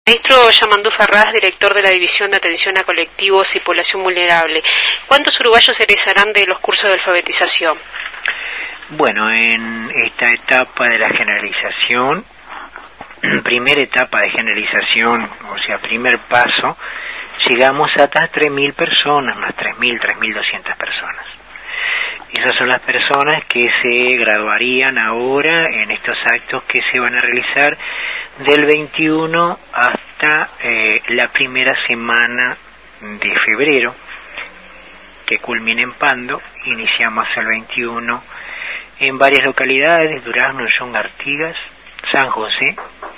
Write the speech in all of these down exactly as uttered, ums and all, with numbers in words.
Maestro Yamandú Ferraz, director de la División de Atención a Colectivos y Población Vulnerable. ¿Cuántos uruguayos egresarán de los cursos de alfabetización? Bueno, en esta etapa de la generalización, primera etapa de generalización, o sea, primer paso, llegamos hasta tres mil personas, más tres mil, tres mil doscientas personas. Esas son las personas que se graduarían ahora en estos actos que se van a realizar del veintiuno hasta eh, la primera semana de febrero, que culmina en Pando. Iniciamos el veintiuno en varias localidades: Durazno, Yunga, Artigas, San José,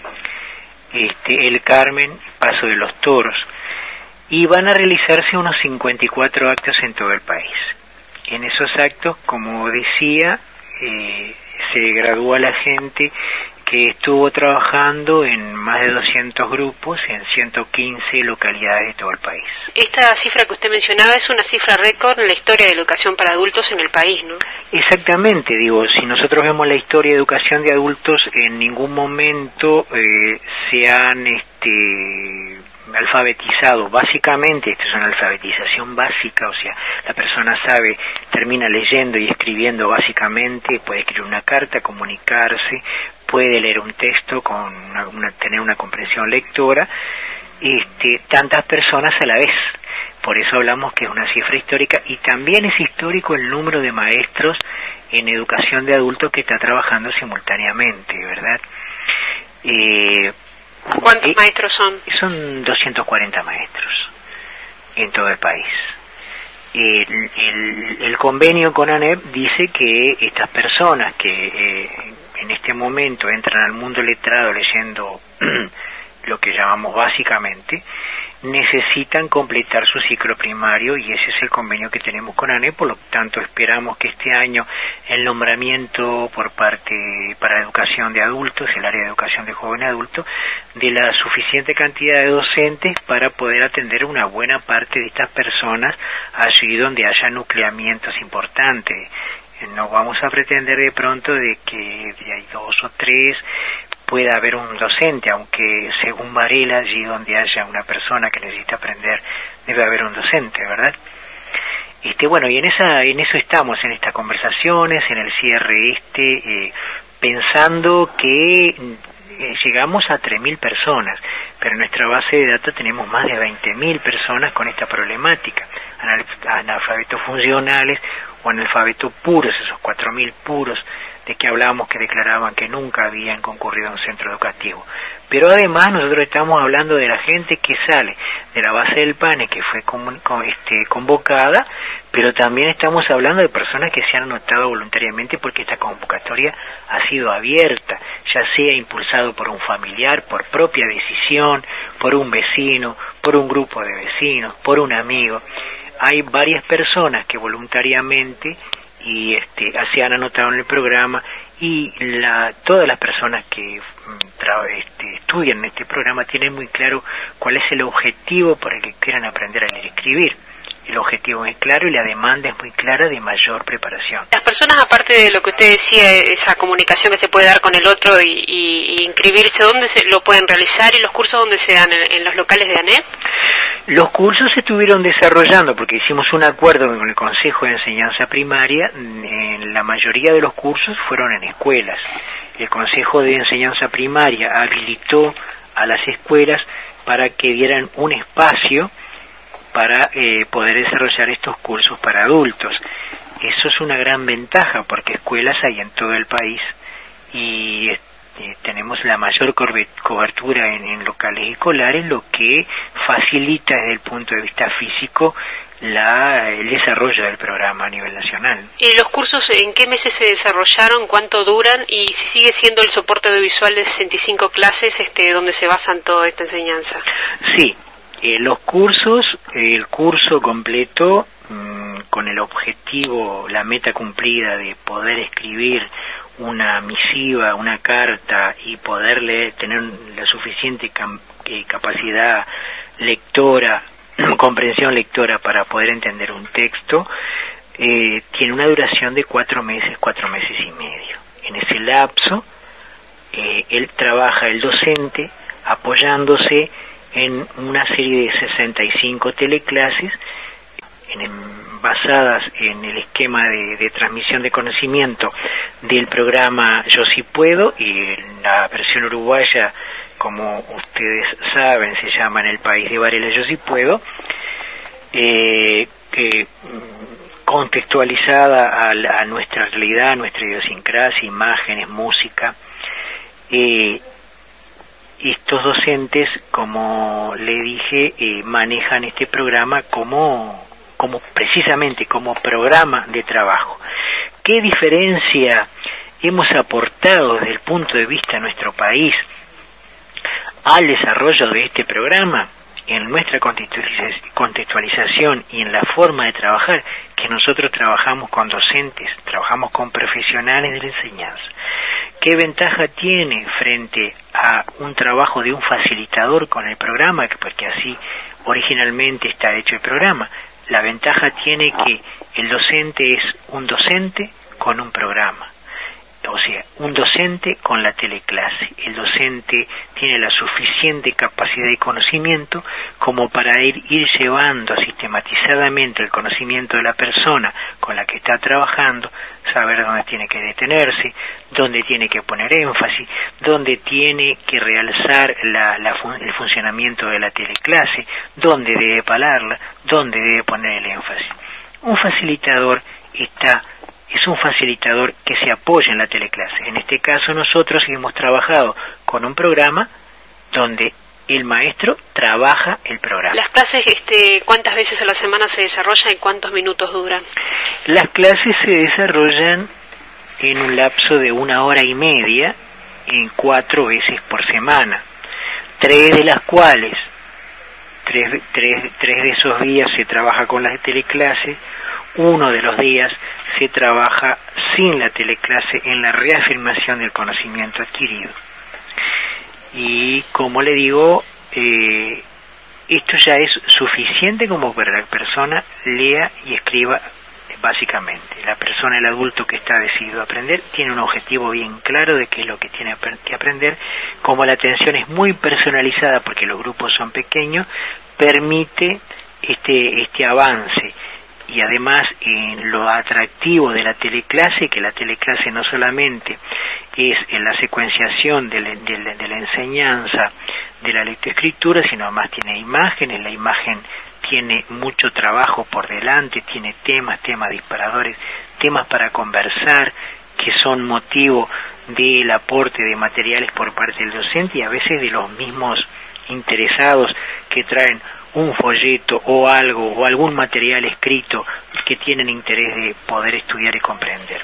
este, El Carmen, Paso de los Toros, y van a realizarse unos cincuenta y cuatro actos en todo el país. En esos actos, como decía, eh, se gradúa la gente que estuvo trabajando en más de doscientos grupos en ciento quince localidades de todo el país. Esta cifra que usted mencionaba es una cifra récord en la historia de educación para adultos en el país, ¿no? Exactamente, digo, si nosotros vemos la historia de educación de adultos, en ningún momento eh, se han este, alfabetizado. Básicamente, esto es una alfabetización básica, o sea, la persona sabe, termina leyendo y escribiendo básicamente, puede escribir una carta, comunicarse, puede leer un texto, con una, una, tener una comprensión lectora, este, tantas personas a la vez. Por eso hablamos que es una cifra histórica, y también es histórico el número de maestros en educación de adultos que está trabajando simultáneamente, ¿verdad? Eh, ¿Cuántos eh, maestros son? Son doscientos cuarenta maestros en todo el país. El, el, el convenio con ANEP dice que estas personas que eh, en este momento entran al mundo letrado leyendo lo que llamamos básicamente, necesitan completar su ciclo primario, y ese es el convenio que tenemos con ANEP. Por lo tanto, esperamos que este año el nombramiento por parte para educación de adultos, el área de educación de jóvenes adultos, de la suficiente cantidad de docentes para poder atender una buena parte de estas personas allí donde haya nucleamientos importantes. No vamos a pretender de pronto de que hay dos o tres pueda haber un docente, aunque según Varela, allí donde haya una persona que necesita aprender, debe haber un docente, ¿verdad? Este, bueno, y en esa, en eso estamos, en estas conversaciones, en el cierre este, eh, pensando que eh, llegamos a tres mil personas, pero en nuestra base de datos tenemos más de veinte mil personas con esta problemática, analfabetos funcionales o analfabetos puros, esos cuatro mil puros de que hablábamos, que declaraban que nunca habían concurrido a un centro educativo. Pero además nosotros estamos hablando de la gente que sale de la base del PANE, que fue con, con, este, convocada, pero también estamos hablando de personas que se han anotado voluntariamente porque esta convocatoria ha sido abierta, ya sea impulsado por un familiar, por propia decisión, por un vecino, por un grupo de vecinos, por un amigo. Hay varias personas que voluntariamente y este, se han anotado en el programa, y la, todas las personas que tra, este, estudian en este programa tienen muy claro cuál es el objetivo por el que quieran aprender a leer y escribir. El objetivo es claro y la demanda es muy clara de mayor preparación. Las personas, aparte de lo que usted decía, esa comunicación que se puede dar con el otro y, y, y inscribirse, ¿dónde se lo pueden realizar? ¿Y los cursos dónde se dan? ¿En, en los locales de ANEP? Los cursos se estuvieron desarrollando porque hicimos un acuerdo con el Consejo de Enseñanza Primaria. En la mayoría de los cursos fueron en escuelas. El Consejo de Enseñanza Primaria habilitó a las escuelas para que dieran un espacio para eh, poder desarrollar estos cursos para adultos. Eso es una gran ventaja porque escuelas hay en todo el país, y eh, tenemos la mayor cobertura en, en locales escolares, lo que facilita desde el punto de vista físico la, el desarrollo del programa a nivel nacional. ¿Y los cursos en qué meses se desarrollaron? ¿Cuánto duran? ¿Y si sigue siendo el soporte audiovisual de sesenta y cinco clases este, donde se basan toda esta enseñanza? Sí, eh, los cursos, el curso completo mmm, con el objetivo, la meta cumplida de poder escribir una misiva, una carta, y poder leer, tener la suficiente cam- eh, capacidad lectora, comprensión lectora para poder entender un texto, eh, tiene una duración de cuatro meses, cuatro meses y medio. En ese lapso, eh, él trabaja, el docente apoyándose en una serie de sesenta y cinco teleclases en, basadas en el esquema de, de transmisión de conocimiento del programa Yo Sí Puedo, y en la versión uruguaya, como ustedes saben, se llama En el País de Varela Yo Sí Puedo, eh, que contextualizada a, la, a nuestra realidad, a nuestra idiosincrasia, imágenes, música. Eh, estos docentes, como le dije, eh, manejan este programa como, como precisamente como programa de trabajo. ¿Qué diferencia hemos aportado desde el punto de vista de nuestro país al desarrollo de este programa? En nuestra contextualización y en la forma de trabajar, que nosotros trabajamos con docentes, trabajamos con profesionales de la enseñanza. ¿Qué ventaja tiene frente a un trabajo de un facilitador con el programa? Porque así originalmente está hecho el programa. La ventaja tiene que el docente es un docente con un programa. O sea, un docente con la teleclase. El docente tiene la suficiente capacidad y conocimiento como para ir, ir llevando sistematizadamente el conocimiento de la persona con la que está trabajando, saber dónde tiene que detenerse, dónde tiene que poner énfasis, dónde tiene que realzar la, la, el funcionamiento de la teleclase, dónde debe pararla, dónde debe poner el énfasis. Un facilitador está es un facilitador que se apoya en la teleclase. En este caso nosotros hemos trabajado con un programa donde el maestro trabaja el programa. ¿Las clases este, cuántas veces a la semana se desarrollan y cuántos minutos duran? Las clases se desarrollan en un lapso de una hora y media, en cuatro veces por semana, tres de las cuales, tres, tres, tres de esos días se trabaja con la teleclase, uno de los días se trabaja sin la teleclase en la reafirmación del conocimiento adquirido. Y como le digo, eh, esto ya es suficiente como para que la persona lea y escriba básicamente. La persona, el adulto que está decidido a aprender, tiene un objetivo bien claro de qué es lo que tiene que aprender. Como la atención es muy personalizada porque los grupos son pequeños, permite este, este avance. Y además, en lo atractivo de la teleclase, que la teleclase no solamente es en la secuenciación de la, de la, de la enseñanza de la lectoescritura, sino además tiene imágenes, la imagen tiene mucho trabajo por delante, tiene temas, temas disparadores, temas para conversar, que son motivo del aporte de materiales por parte del docente y a veces de los mismos interesados que traen un folleto o algo o algún material escrito que tienen interés de poder estudiar y comprender.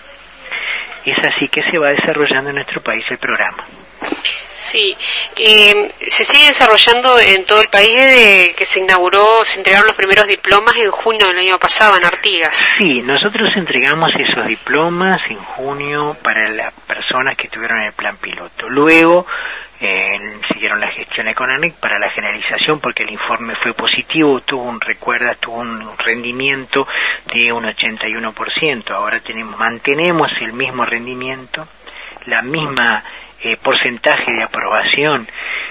Es así que se va desarrollando en nuestro país el programa. Sí, eh, se sigue desarrollando en todo el país desde que se inauguró, se entregaron los primeros diplomas en junio del año pasado en Artigas. Sí, nosotros entregamos esos diplomas en junio para las personas que estuvieron en el plan piloto. Luego eh, siguieron las gestiones con ANEC para la generalización porque el informe fue positivo, tuvo un recuerda, tuvo un rendimiento de un ochenta y uno por ciento. Ahora tenemos, mantenemos el mismo rendimiento, la misma Eh, porcentaje de aprobación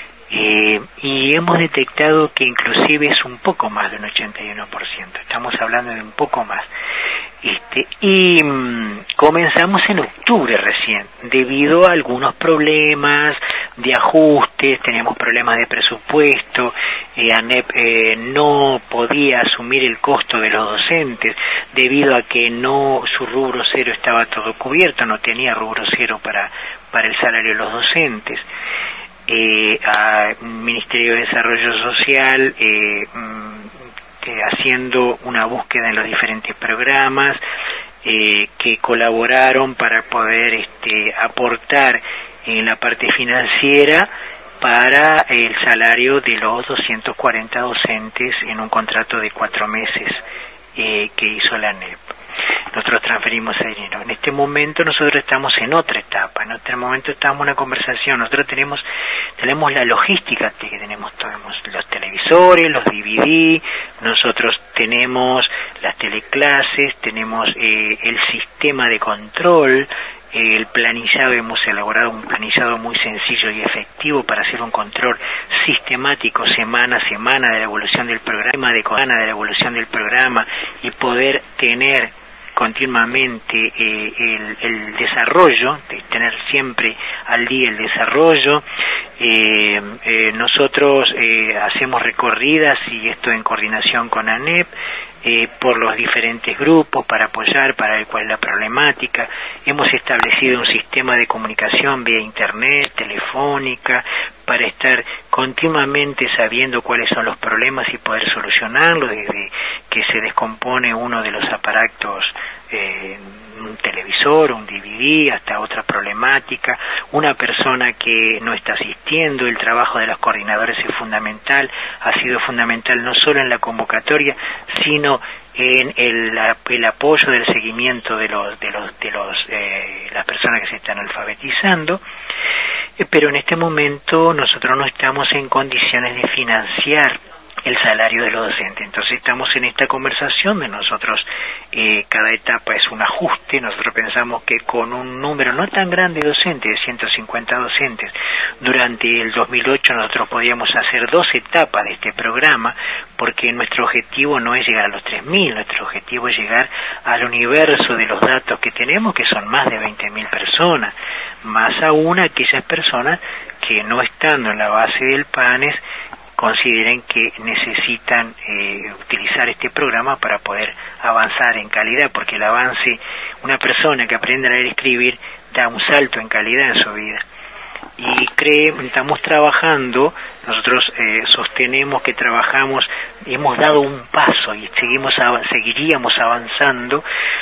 eh, y hemos detectado que inclusive es un poco más de un ochenta y uno por ciento, estamos hablando de un poco más este y mmm, comenzamos en octubre recién debido a algunos problemas de ajustes, tenemos problemas de presupuesto, eh, ANEP eh, no podía asumir el costo de los docentes debido a que no su rubro cero estaba todo cubierto, no tenía rubro cero para para el salario de los docentes. Eh, al Ministerio de Desarrollo Social eh, eh, haciendo una búsqueda en los diferentes programas eh, que colaboraron para poder este, aportar en la parte financiera para el salario de los doscientos cuarenta docentes en un contrato de cuatro meses eh, que hizo la ANEP. Nosotros transferimos ese dinero. En este momento nosotros estamos en otra etapa, en este momento estamos en una conversación, nosotros tenemos tenemos la logística que tenemos, tenemos los televisores, los D V D, nosotros tenemos las teleclases, tenemos eh, el sistema de control, el planillado, hemos elaborado un planillado muy sencillo y efectivo para hacer un control sistemático semana a semana de la evolución del programa, de semana de la evolución del programa y poder tener continuamente eh, el, el desarrollo, de tener siempre al día el desarrollo. Eh, eh, nosotros eh, hacemos recorridas, y esto en coordinación con ANEP, eh, por los diferentes grupos para apoyar, para ver cuál es la problemática. Hemos establecido un sistema de comunicación vía internet, telefónica, para estar continuamente sabiendo cuáles son los problemas y poder solucionarlos, desde que se descompone uno de los aparatos, eh, un televisor, un D V D, hasta otra problemática, una persona que no está asistiendo. El trabajo de los coordinadores es fundamental, ha sido fundamental no solo en la convocatoria, sino en el, el apoyo del seguimiento de los de los de los eh, las personas que se están alfabetizando. Eh, pero en este momento nosotros no estamos en condiciones de financiar el salario de los docentes. Entonces estamos en esta conversación de nosotros, eh, cada etapa es un ajuste. Nosotros pensamos que con un número no tan grande de docentes, de ciento cincuenta docentes, durante el dos mil ocho nosotros podíamos hacer dos etapas de este programa, porque nuestro objetivo no es llegar a los tres mil, nuestro objetivo es llegar al universo de los datos que tenemos, que son más de veinte mil personas, más aún aquellas personas que no estando en la base del PANES consideren que necesitan eh, utilizar este programa para poder avanzar en calidad, porque el avance, una persona que aprende a leer y escribir da un salto en calidad en su vida. Y cree, estamos trabajando, nosotros eh, sostenemos que trabajamos, hemos dado un paso y seguimos seguiríamos avanzando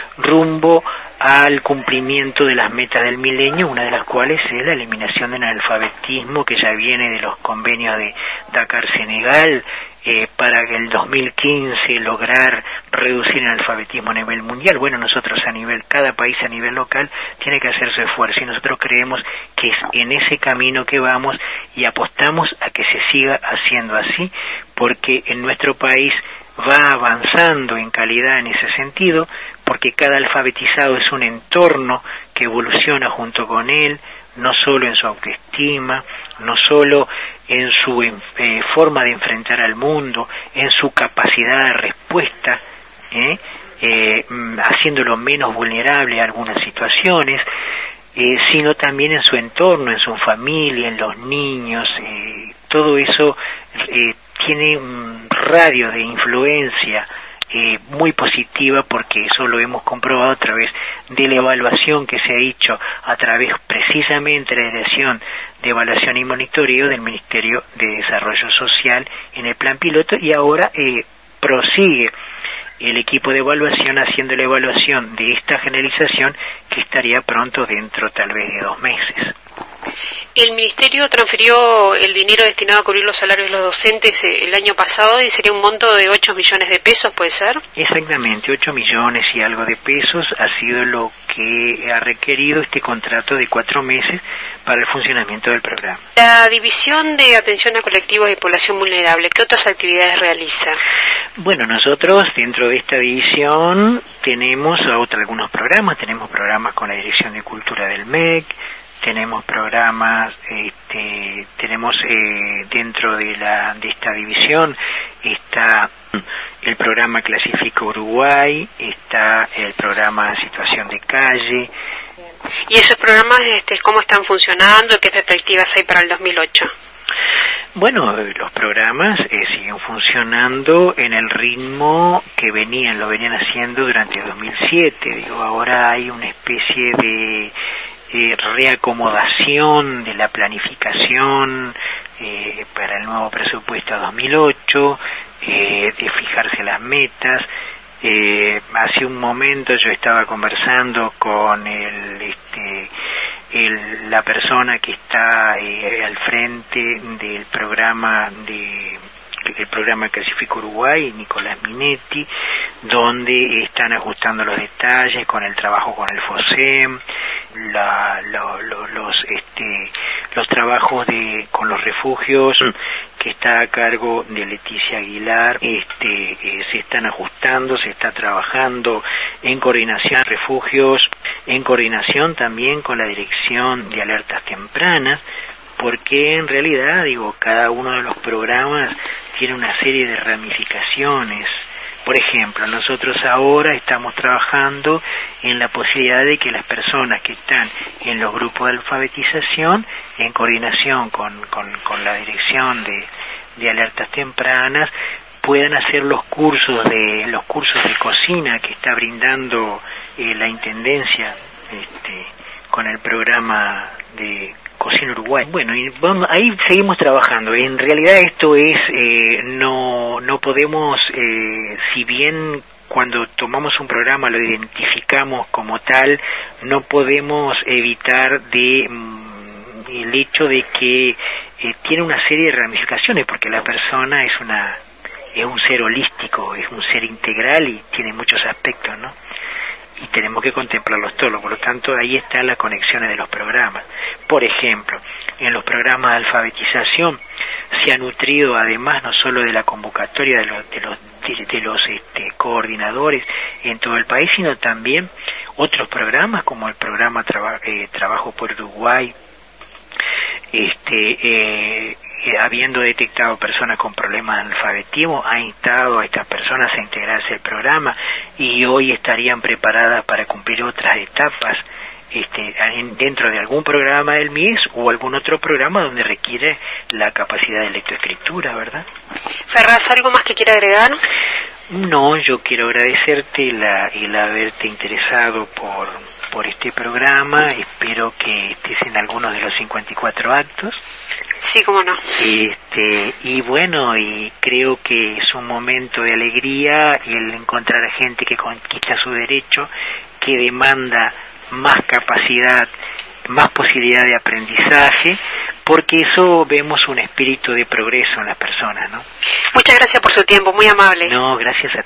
rumbo al cumplimiento de las metas del milenio, una de las cuales es la eliminación del analfabetismo, que ya viene de los convenios de Dakar-Senegal, eh, para que el dos mil quince lograr reducir el analfabetismo a nivel mundial. Bueno, nosotros a nivel, cada país a nivel local tiene que hacer su esfuerzo, y nosotros creemos que es en ese camino que vamos y apostamos a que se siga haciendo así, porque en nuestro país va avanzando en calidad en ese sentido, porque cada alfabetizado es un entorno que evoluciona junto con él, no solo en su autoestima, no solo en su eh, forma de enfrentar al mundo, en su capacidad de respuesta, ¿eh? Eh, haciéndolo menos vulnerable a algunas situaciones, eh, sino también en su entorno, en su familia, en los niños. Eh, todo eso eh, tiene un radio de influencia eh, muy positiva, porque eso lo hemos comprobado a través de la evaluación que se ha hecho a través precisamente de la Dirección de Evaluación y Monitoreo del Ministerio de Desarrollo Social en el plan piloto, y ahora eh, prosigue el equipo de evaluación haciendo la evaluación de esta generalización, que estaría pronto, dentro tal vez de dos meses. El Ministerio transfirió el dinero destinado a cubrir los salarios de los docentes el año pasado, y sería un monto de ocho millones de pesos, ¿puede ser? Exactamente, ocho millones y algo de pesos ha sido lo que ha requerido este contrato de cuatro meses para el funcionamiento del programa. La División de Atención a Colectivos de Población Vulnerable, ¿qué otras actividades realiza? Bueno, nosotros dentro de esta división tenemos otros, algunos programas, tenemos programas con la Dirección de Cultura del M E C, tenemos programas, este, tenemos eh, dentro de la de esta división está el programa Clasifica Uruguay, está el programa Situación de Calle. ¿Y esos programas este, cómo están funcionando? ¿Qué perspectivas hay para el dos mil ocho? Bueno, los programas eh, siguen funcionando en el ritmo que venían, lo venían haciendo durante dos mil siete. Digo, ahora hay una especie de eh, reacomodación de la planificación eh, para el nuevo presupuesto dos mil ocho, eh, de fijarse las metas. Eh, hace un momento yo estaba conversando con el este el, la persona que está eh, al frente del programa de el programa Clasifica Uruguay, Nicolás Minetti, donde están ajustando los detalles con el trabajo con el FOSEM, la, lo, lo, los este los trabajos de con los refugios, que que está a cargo de Leticia Aguilar, este, eh, se están ajustando, se está trabajando en coordinación con refugios, en coordinación también con la Dirección de Alertas Tempranas, porque en realidad, digo, cada uno de los programas tiene una serie de ramificaciones. Por ejemplo, nosotros ahora estamos trabajando en la posibilidad de que las personas que están en los grupos de alfabetización, en coordinación con, con, con la Dirección de, de Alertas Tempranas, puedan hacer los cursos de los cursos de cocina que está brindando eh, la Intendencia este, con el programa de Cocina Uruguay. Bueno, y vamos, ahí seguimos trabajando. En realidad esto es, eh, no, no podemos, eh, si bien cuando tomamos un programa lo identificamos como tal, no podemos evitar de mm, el hecho de que eh, tiene una serie de ramificaciones, porque la persona es una es un ser holístico, es un ser integral y tiene muchos aspectos, ¿no? Y tenemos que contemplarlos todos, por lo tanto ahí están las conexiones de los programas. Por ejemplo, en los programas de alfabetización se ha nutrido además no solo de la convocatoria de los de los, de, de los este, coordinadores en todo el país, sino también otros programas como el programa Traba, eh, Trabajo por Uruguay, este eh, eh, habiendo detectado personas con problemas de alfabetismo, ha instado a estas personas a integrarse al programa y hoy estarían preparadas para cumplir otras etapas este, en, dentro de algún programa del M I E S o algún otro programa donde requiere la capacidad de lectoescritura, ¿verdad? Ferraz, ¿algo más que quiera agregar? No, yo quiero agradecerte la, el haberte interesado por, por este programa. Espero que estés en algunos de los cincuenta y cuatro actos. Sí, cómo no. Este, y bueno, y creo que es un momento de alegría el encontrar a gente que conquista su derecho, que demanda más capacidad, más posibilidad de aprendizaje, porque eso vemos un espíritu de progreso en las personas, ¿no? Muchas gracias por su tiempo, muy amable. No, gracias a